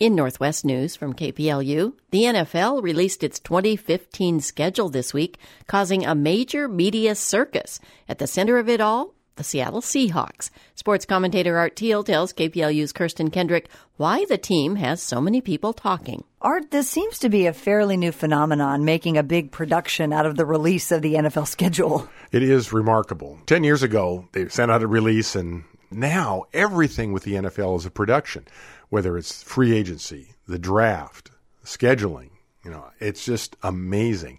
In Northwest News from KPLU, the NFL released its 2015 schedule this week, causing a major media circus. At the center of it all, the Seattle Seahawks. Sports commentator Art Thiel tells KPLU's Kirsten Kendrick why the team has so many people talking. Art, this seems to be a fairly new phenomenon, making a big production out of the release of the NFL schedule. It is remarkable. 10 years ago, they sent out a release, and now everything with the NFL is a production, whether it's free agency, the draft, scheduling. It's just amazing.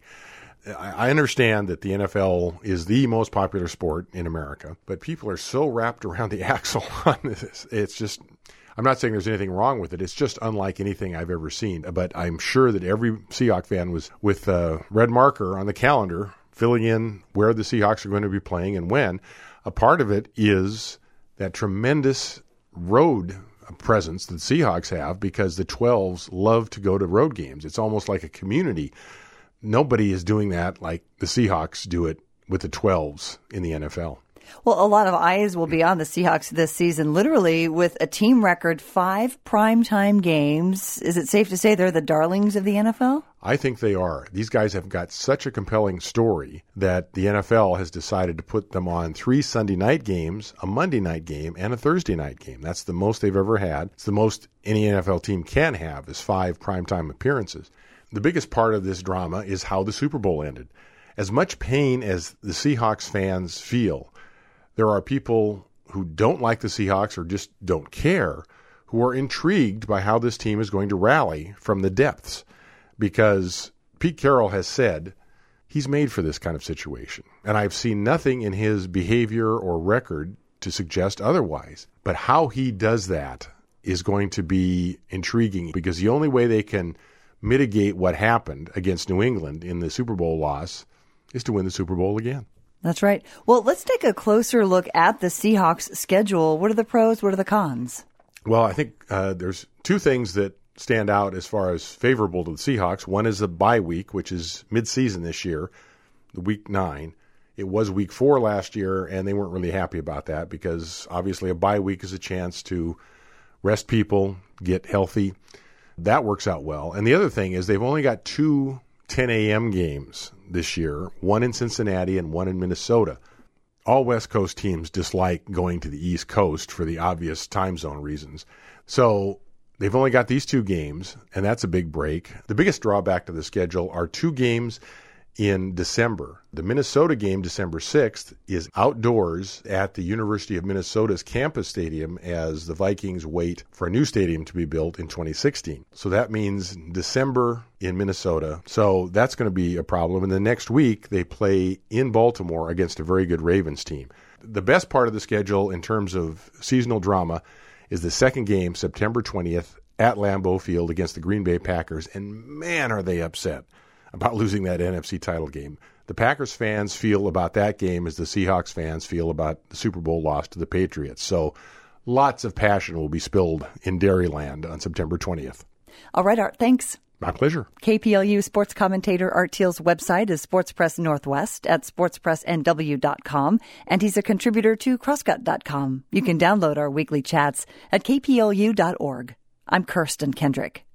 I understand that the NFL is the most popular sport in America, but people are so wrapped around the axle on this. It's just, I'm not saying there's anything wrong with it. It's just unlike anything I've ever seen. But I'm sure that every Seahawks fan was with a red marker on the calendar, filling in where the Seahawks are going to be playing and when. A part of it is that tremendous road presence that Seahawks have because the 12s love to go to road games. It's almost like a community. Nobody is doing that like the Seahawks do it with the 12s in the NFL. Well, a lot of eyes will be on the Seahawks this season, literally with a team record 5 primetime games. Is it safe to say they're the darlings of the NFL? I think they are. These guys have got such a compelling story that the NFL has decided to put them on 3 Sunday night games, a Monday night game, and a Thursday night game. That's the most they've ever had. It's the most any NFL team can have is 5 primetime appearances. The biggest part of this drama is how the Super Bowl ended. As much pain as the Seahawks fans feel, there are people who don't like the Seahawks or just don't care who are intrigued by how this team is going to rally from the depths because Pete Carroll has said he's made for this kind of situation. And I've seen nothing in his behavior or record to suggest otherwise. But how he does that is going to be intriguing because the only way they can mitigate what happened against New England in the Super Bowl loss is to win the Super Bowl again. That's right. Well, let's take a closer look at the Seahawks schedule. What are the pros? What are the cons? Well, I think there's 2 things that stand out as far as favorable to the Seahawks. One is the bye week, which is mid-season this year, the week 9. It was week 4 last year, and they weren't really happy about that because obviously a bye week is a chance to rest people, get healthy. That works out well. And the other thing is they've only got 2 10 a.m. games this year, one in Cincinnati and one in Minnesota. All West Coast teams dislike going to the East Coast for the obvious time zone reasons. So they've only got these 2 games, and that's a big break. The biggest drawback to the schedule are 2 games in December. The Minnesota game, December 6th, is outdoors at the University of Minnesota's campus stadium as the Vikings wait for a new stadium to be built in 2016. So that means December in Minnesota. So that's going to be a problem. And the next week, they play in Baltimore against a very good Ravens team. The best part of the schedule in terms of seasonal drama is the second game, September 20th, at Lambeau Field against the Green Bay Packers. And man, are they upset about losing that NFC title game. The Packers fans feel about that game as the Seahawks fans feel about the Super Bowl loss to the Patriots. So lots of passion will be spilled in Dairyland on September 20th. All right, Art, thanks. My pleasure. KPLU sports commentator Art Thiel's website is Sports Press Northwest at sportspressnw.com, and he's a contributor to crosscut.com. You can download our weekly chats at kplu.org. I'm Kirsten Kendrick.